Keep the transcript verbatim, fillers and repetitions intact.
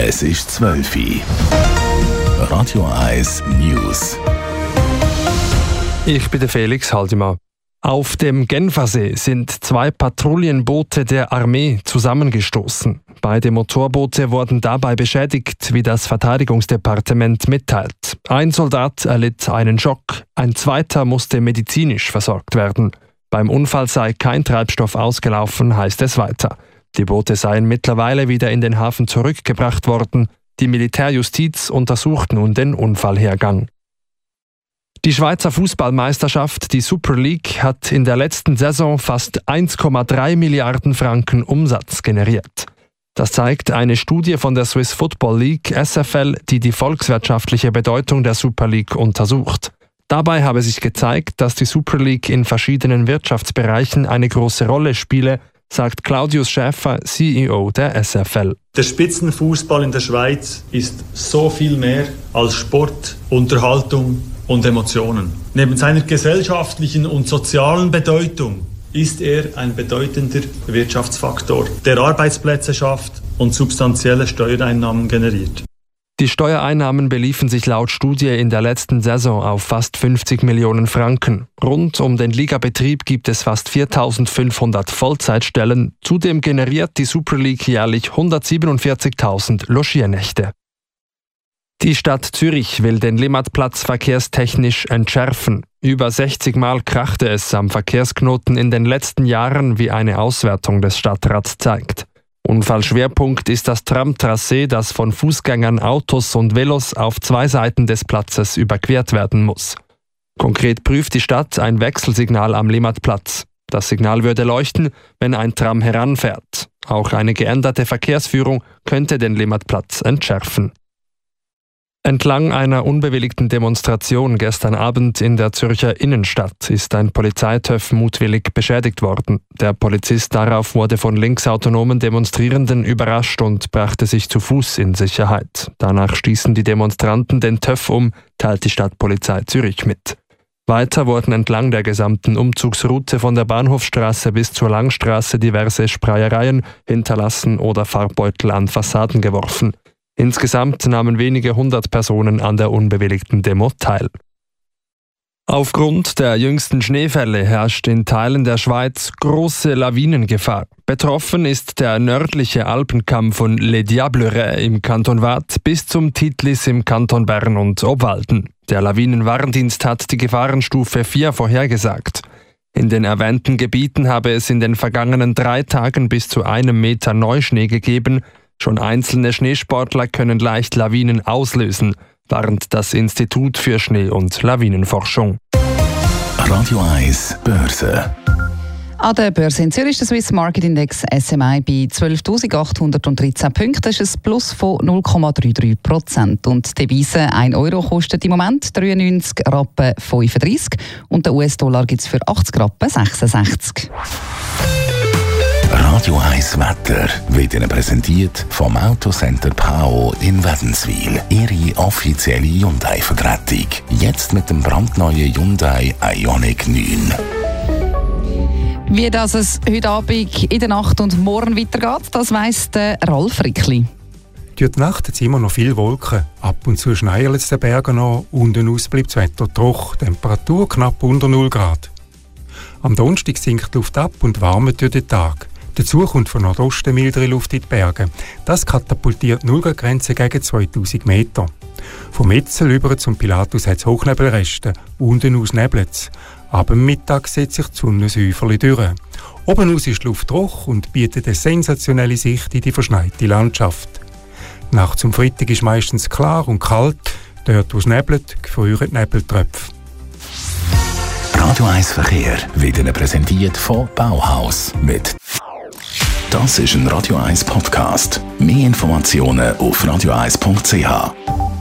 Es ist zwölf Uhr. Radio eins News. Ich bin der Felix Haldimann. Auf dem Genfersee sind zwei Patrouillenboote der Armee zusammengestoßen. Beide Motorboote wurden dabei beschädigt, wie das Verteidigungsdepartement mitteilt. Ein Soldat erlitt einen Schock, ein zweiter musste medizinisch versorgt werden. Beim Unfall sei kein Treibstoff ausgelaufen, heißt es weiter. Die Boote seien mittlerweile wieder in den Hafen zurückgebracht worden. Die Militärjustiz untersucht nun den Unfallhergang. Die Schweizer Fußballmeisterschaft, die Super League, hat in der letzten Saison fast eins Komma drei Milliarden Franken Umsatz generiert. Das zeigt eine Studie von der Swiss Football League S F L, die die volkswirtschaftliche Bedeutung der Super League untersucht. Dabei habe sich gezeigt, dass die Super League in verschiedenen Wirtschaftsbereichen eine große Rolle spiele, sagt Claudius Schäfer, C E O der S F L. Der Spitzenfußball in der Schweiz ist so viel mehr als Sport, Unterhaltung und Emotionen. Neben seiner gesellschaftlichen und sozialen Bedeutung ist er ein bedeutender Wirtschaftsfaktor, der Arbeitsplätze schafft und substanzielle Steuereinnahmen generiert. Die Steuereinnahmen beliefen sich laut Studie in der letzten Saison auf fast fünfzig Millionen Franken. Rund um den Ligabetrieb gibt es fast viertausendfünfhundert Vollzeitstellen. Zudem generiert die Super League jährlich hundertsiebenundvierzigtausend Logiernächte. Die Stadt Zürich will den Limmatplatz verkehrstechnisch entschärfen. Über sechzig Mal krachte es am Verkehrsknoten in den letzten Jahren, wie eine Auswertung des Stadtrats zeigt. Unfallschwerpunkt ist das Tramtracé, das von Fußgängern, Autos und Velos auf zwei Seiten des Platzes überquert werden muss. Konkret prüft die Stadt ein Wechselsignal am Limmatplatz. Das Signal würde leuchten, wenn ein Tram heranfährt. Auch eine geänderte Verkehrsführung könnte den Limmatplatz entschärfen. Entlang einer unbewilligten Demonstration gestern Abend in der Zürcher Innenstadt ist ein Polizeitöff mutwillig beschädigt worden. Der Polizist darauf wurde von linksautonomen Demonstrierenden überrascht und brachte sich zu Fuß in Sicherheit. Danach stießen die Demonstranten den Töff um, teilt die Stadtpolizei Zürich mit. Weiter wurden entlang der gesamten Umzugsroute von der Bahnhofstraße bis zur Langstraße diverse Sprayereien hinterlassen oder Farbbeutel an Fassaden geworfen. Insgesamt nahmen wenige hundert Personen an der unbewilligten Demo teil. Aufgrund der jüngsten Schneefälle herrscht in Teilen der Schweiz große Lawinengefahr. Betroffen ist der nördliche Alpenkamm von Les Diablerets im Kanton Waadt bis zum Titlis im Kanton Bern und Obwalden. Der Lawinenwarndienst hat die Gefahrenstufe vier vorhergesagt. In den erwähnten Gebieten habe es in den vergangenen drei Tagen bis zu einem Meter Neuschnee gegeben. Schon einzelne Schneesportler können leicht Lawinen auslösen, warnt das Institut für Schnee- und Lawinenforschung. Radio eins Börse. An der Börse in Zürich ist der Swiss Market Index S M I bei zwölftausendachthundertdreizehn Punkten. Das ist ein Plus von null Komma dreiunddreißig Prozent. Und die Devise ein Euro kostet im Moment dreiundneunzig Rappen fünfunddreißig und den U S-Dollar gibt es für achtzig Rappen sechsundsechzig. Radio eins Wetter wird Ihnen präsentiert vom Autocenter Pao in Wädenswil. Ihre offizielle Hyundai-Vertretung. Jetzt mit dem brandneuen Hyundai Ioniq neun. Wie das es heute Abend, in der Nacht und morgen weitergeht, das weiss der Ralf Rickli. Durch die Nacht hat es immer noch viele Wolken. Ab und zu schneien es den Bergen an, unten aus bleibt das Wetter trocken. Temperatur knapp unter null Grad. Am Donnerstag sinkt die Luft ab und warmet durch den Tag. Dazu kommt von Nordosten mildere Luft in die Berge. Das katapultiert die Nullgrenze gegen zweitausend Meter. Vom Etzel über zum Pilatus hat es Hochnebelreste, unten aus nebelt es. Ab dem Mittag setzt sich die Sonne ein Häuferchen durch. Oben aus ist die Luft trocken und bietet eine sensationelle Sicht in die verschneite Landschaft. Nachts zum Freitag ist meistens klar und kalt, dort wo es nebelt, gefrieren die Nebeltröpfe. Radio eins Verkehr wird Ihnen präsentiert von Bauhaus mit. Das ist ein Radio eins Podcast. Mehr Informationen auf radio eins punkt c h.